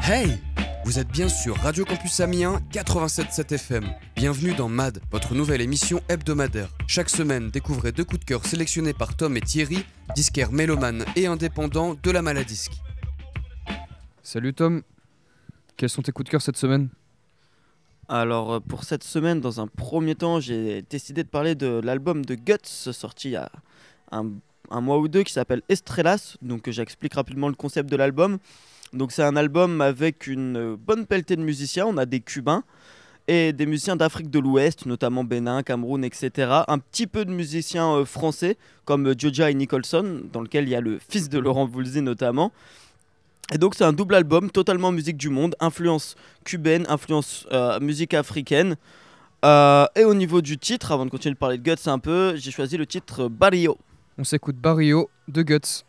Hey! Vous êtes bien sur Radio Campus Amiens 87.7 FM. Bienvenue dans MAD, votre nouvelle émission hebdomadaire. Chaque semaine, découvrez 2 coups de cœur sélectionnés par Tom et Thierry, disquaires mélomanes et indépendants de la Maladisque. Salut Tom, quels sont tes coups de cœur cette semaine ? Alors pour cette semaine, dans un premier temps, j'ai décidé de parler de l'album de Guts, sorti il y a un mois ou deux, qui s'appelle Estrellas. Donc j'explique rapidement le concept de l'album. Donc c'est un album avec une bonne pelletée de musiciens. On a des Cubains et des musiciens d'Afrique de l'Ouest, notamment Bénin, Cameroun, etc. Un petit peu de musiciens français, comme Djoja et Nicholson, dans lequel il y a le fils de Laurent Voulzy notamment. Et donc c'est un double album, totalement musique du monde, influence cubaine, influence musique africaine. Et au niveau du titre, avant de continuer de parler de Guts un peu, j'ai choisi le titre Barrio. On s'écoute Barrio de Guts.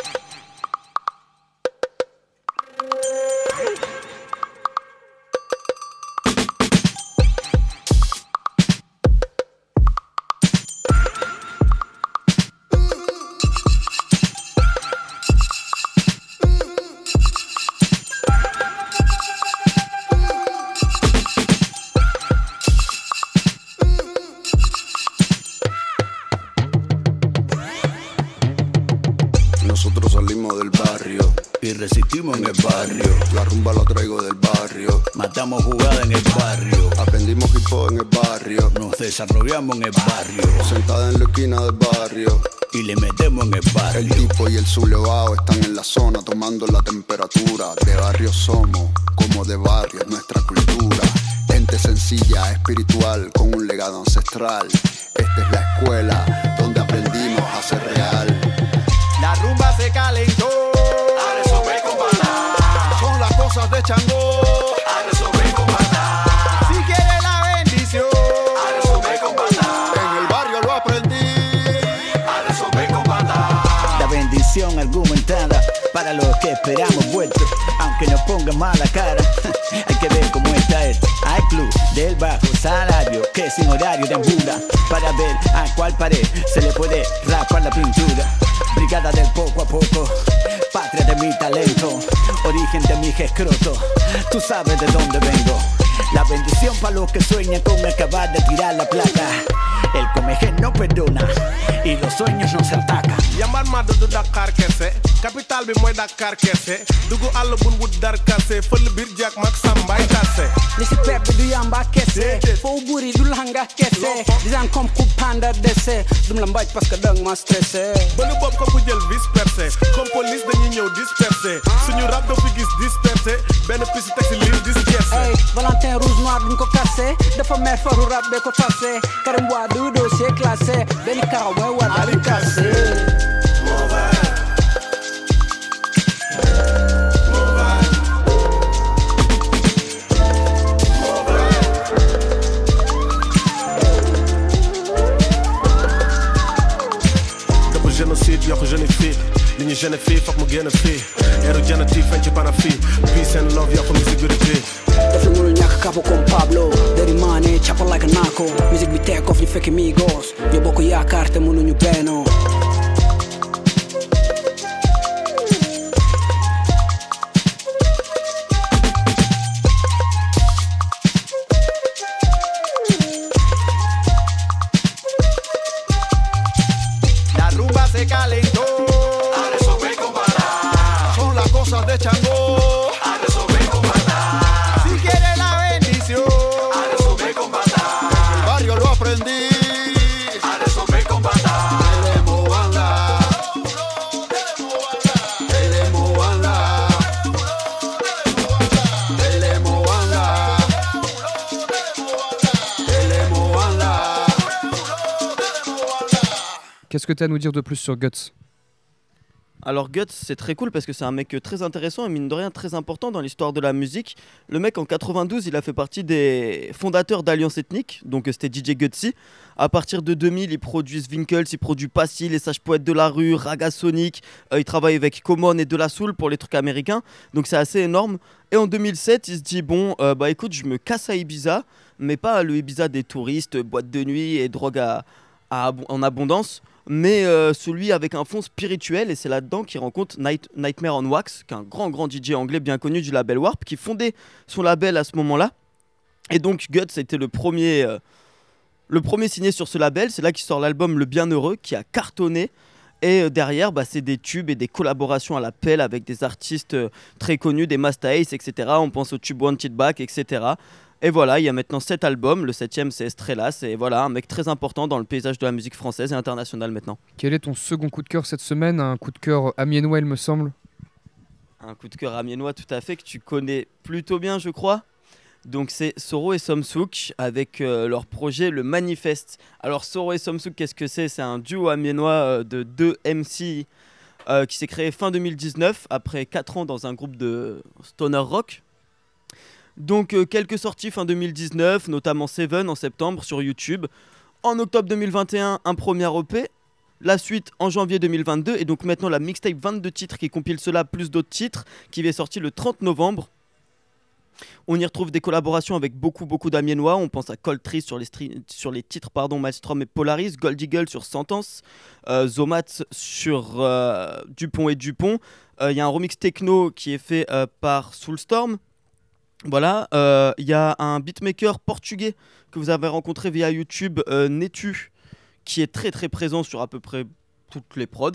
Nosotros salimos del barrio y resistimos en el barrio. La rumba la traigo del barrio. Matamos jugada en el barrio. Aprendimos hip hop en el barrio. Nos desarrollamos en el barrio. Sentada en la esquina del barrio y le metemos en el barrio. El tipo y el sublevado están en la zona tomando la temperatura. De barrio somos, como de barrio es nuestra cultura. Gente sencilla, espiritual, con un legado ancestral. Esta es la escuela donde aprendimos a ser real. La rumba se calentó, A resolver con bala. son las cosas de Changó. A resolver con bala. Si quiere la bendición, A resolver con bala. en el barrio lo aprendí. A resolver con bala. La bendición argumentada para los que esperamos vuelto, aunque nos pongan mala cara. Hay que ver cómo está esto. Hay club del bajo salario que sin horario deambula para ver a cuál pared se le puede rapar la pintura. Brigada del poco a poco, patria de mi talento, origen de mi escroto. Tú sabes de dónde vengo. La bendición para los que sueñan con acabar de tirar la placa. El comején no perdona y los sueños no se atacan. Yambar ma du Dakar kese, capital bi mooy Dakar kese. Dugu àll bun wut dar kase, fël biir jak mak sambay tase. Li si pepe du yamba kese, fo buri du langa kese. Dizan kom ku panda dese, dum la mbaj parce que dang ma stressé. Bënu bopp ko ku jël dispersé, comme police dañuy ñëw dispersé. Suñu rap do fi gis dispersé, benn piste taxi ligne dispersé. Hey, Valentin rouge noir duñ ko cassé, dafa mer faru rap be ko tassé. Karim Wade dossier classé, benn karaw mooy war daal di cassé. Génocide, yokk jeune fii li ñu jeune fii foog mu génn fii Eru janati feeñ ci pana fii Peace and love yokk musique bi repeat. Def lu mënul ñàkk capo comme Pablo Dirty money, chopper like a narco Musique bi take off ñu fekk Migos ñoo bokk yaakaar te mënuñu bennoo. La rumba se calentó, A resolver con bala. son las cosas de Changó. A resolver con bala. Si quiere la bendición, A resolver con bala. en el barrio lo aprendí. A resolver con bala. Tenemos banda, tenemos banda, tenemos banda, tenemos banda. Qu'est-ce que tu as à nous dire de plus sur Guts ? Alors Guts, c'est très cool parce que c'est un mec très intéressant et mine de rien très important dans l'histoire de la musique. Le mec en 92, il a fait partie des fondateurs d'Alliance Ethnique, donc c'était DJ Gutsy. À partir de 2000, il produit Winkles, il produit Passy, Les Sages Poètes de la Rue, Raga Sonic. Il travaille avec Common et De La Soul pour les trucs américains, donc c'est assez énorme. Et en 2007, il se dit bon, écoute, je me casse à Ibiza, mais pas le Ibiza des touristes, boîte de nuit et drogue en abondance. mais celui avec un fond spirituel, et c'est là-dedans qu'il rencontre Nightmare on Wax, qui est un grand DJ anglais bien connu du label Warp, qui fondait son label à ce moment-là. Et donc Guts a été le premier signé sur ce label. C'est là qu'il sort l'album Le Bienheureux, qui a cartonné. Et derrière, c'est des tubes et des collaborations à la pelle avec des artistes très connus, des Masta Ace, etc. On pense au tube Wanted Back, etc. Et voilà, il y a maintenant 7 albums. Le 7e, c'est Estrellas. Et voilà, un mec très important dans le paysage de la musique française et internationale maintenant. Quel est ton second coup de cœur cette semaine? Un coup de cœur amiénois, il me semble. Un coup de cœur amiénois, tout à fait, que tu connais plutôt bien, je crois. Donc c'est Soro et Somsouk avec leur projet Le Manifeste. Alors Soro et Somsouk, qu'est-ce que c'est? C'est un duo amiénois de 2 MC qui s'est créé fin 2019 après 4 ans dans un groupe de stoner rock. Donc quelques sorties fin 2019, notamment Seven en septembre sur YouTube. En octobre 2021, un premier EP. La suite en janvier 2022 et donc maintenant la mixtape 22 titres qui compile cela plus d'autres titres qui est sorti le 30 novembre. On y retrouve des collaborations avec beaucoup d'amiénois. On pense à Cold Tree sur les titres Maelstrom et Polaris, Gold Eagle sur Sentence, Zomat sur Dupont et Dupont. Il y a un remix techno qui est fait par Soulstorm. Voilà, il y a un beatmaker portugais que vous avez rencontré via YouTube, Netu, qui est très présent sur à peu près toutes les prods.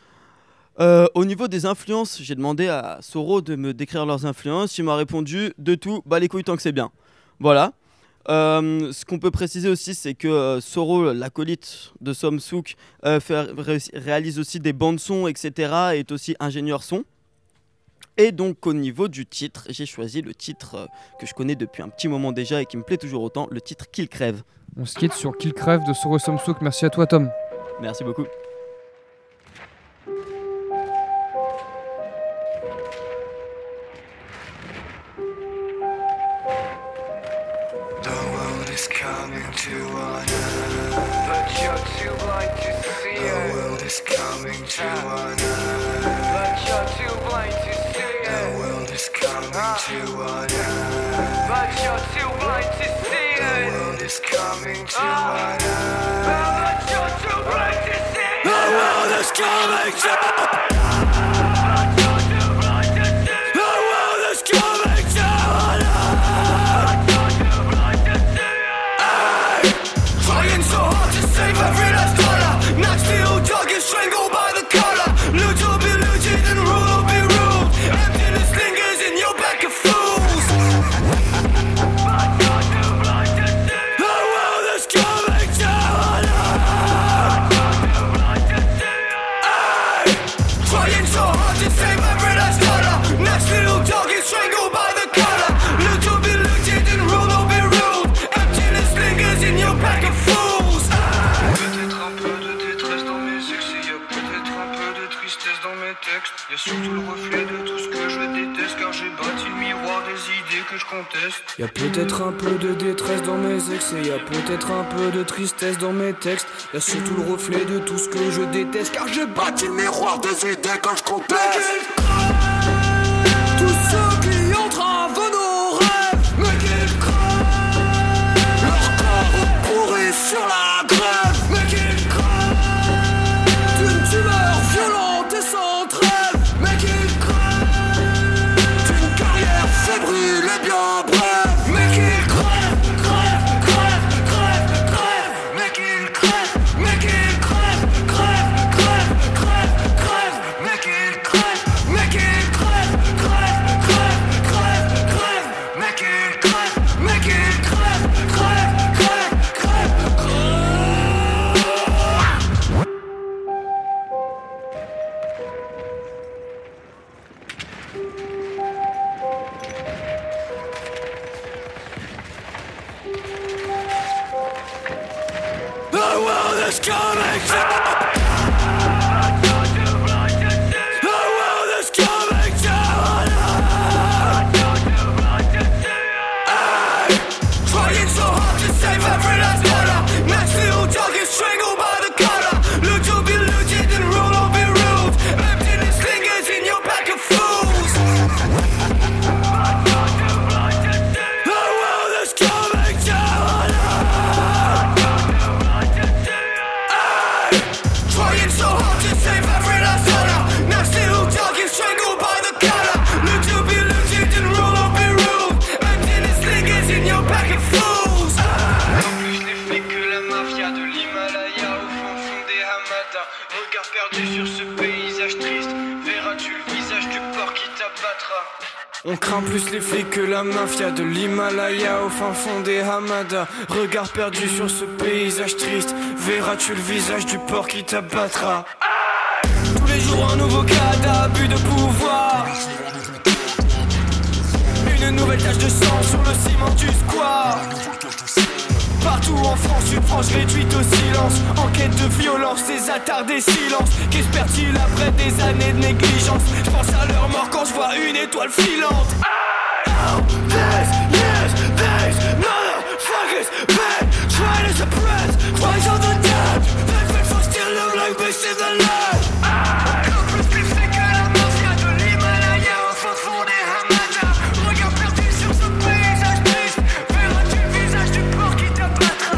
Au niveau des influences, j'ai demandé à Soro de me décrire leurs influences. Il m'a répondu de tout, les couilles tant que c'est bien. Voilà. Ce qu'on peut préciser aussi, c'est que Soro, l'acolyte de Somsouk, réalise aussi des bandes son, etc. et est aussi ingénieur son. Et donc au niveau du titre, j'ai choisi le titre que je connais depuis un petit moment déjà et qui me plaît toujours autant, le titre Kill Crève. On se quitte sur Kill Crève de Soro et Somsouk. Merci à toi, Tom. Merci beaucoup. Coming to an end, but you're too blind to see it. The world is coming to an end, but you're too blind to see it. The world is coming to an end, but you're too blind to see it. The world is coming to an end, but you're too blind to see it. The world is coming to an end, but you're too blind to see it. The world is coming to an end. So hard to save every last dollar. Not still dog is strangled by the collar. Loot will be looted and rule will be ruled. Emptiness lingers in your back of fools. The world is coming to an end. Trying so hard to save every last dollar. Next little dog is strangled by the collar. Loot will be looted and rule will be ruled. Emptiness lingers in your back of fools. Y'a surtout le reflet de tout ce que je déteste, car j'ai bâti le miroir des idées que je conteste. Y'a peut-être un peu de détresse dans mes excès, y'a peut-être un peu de tristesse dans mes textes. Y'a surtout le reflet de tout ce que je déteste, car j'ai bâti le miroir des idées que je conteste. Tous ceux qui entravent nos rêves, mais qu'ils crèvent. Leur corps pourri sur la grève, mais qu'ils crèvent. D'une tumeur violente et sans trêve. Fébrile et bien bref, mais qu'il crève, crève, crève, crève, crève, mais qu'il crève, mais qu'il crève, crève, crève, crève, crève, mais qu'il crève, mais qu'il crève, crève, crève, crève, crève, mais qu'il crève, mais qu'il crève, crève, crève, crève, crève. The world is coming to trying so hard to save every last dollar. Next little dog is strangled by the collar. Loot will be looted and rule will be ruled. Emptiness lingers in your back of fools. The world is coming to an end. On craint plus les flics que la mafia, de l'Himalaya au fin fond des Hamadas. Regard perdu sur ce paysage triste, verras-tu le visage du porc qui t'abattra. Tous les jours un nouveau cas d'abus de pouvoir, une nouvelle tache de sang sur le ciment du square. Partout en France, une frange réduite au silence. En quête de violence, ces attardés silences. Qu'espèrent-ils après des années de négligence? Je pense à leur mort quand je vois une étoile filante. Oh, this, yes, these motherfuckers been trying to suppress rise of the dead. They feel for still live like beasts in the land. Plus pifé que la mafia de l'Himalaya au fin fond des Hamadas. Regarde perdu sur ce paysage triste, verras-tu le visage du porc qui t'abattra.